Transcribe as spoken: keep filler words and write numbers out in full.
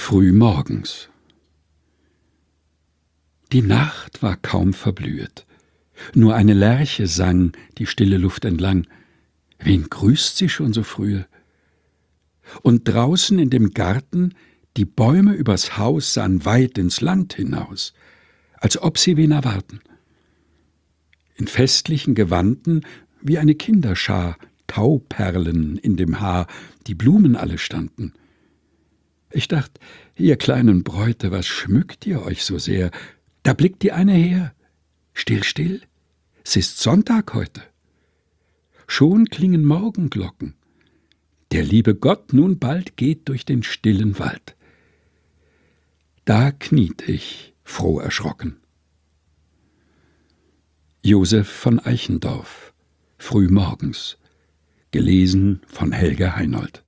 Frühmorgens. Die Nacht war kaum verblühet, nur eine Lerche sang die stille Luft entlang. Wen grüßt sie schon so frühe? Und draußen in dem Garten, die Bäume übers Haus sahen weit ins Land hinaus, als ob sie wen erwarten. In festlichen Gewanden, wie eine Kinderschar, Tauperlen in dem Haar, die Blumen alle standen. Ich dacht, ihr kleinen Bräute, was schmückt ihr euch so sehr? Da blickt die eine her. Still, still, es ist Sonntag heute. Schon klingen Morgenglocken. Der liebe Gott nun bald geht durch den stillen Wald. Da kniet ich, froh erschrocken. Josef von Eichendorff, Frühmorgens, gelesen von Helga Heinold.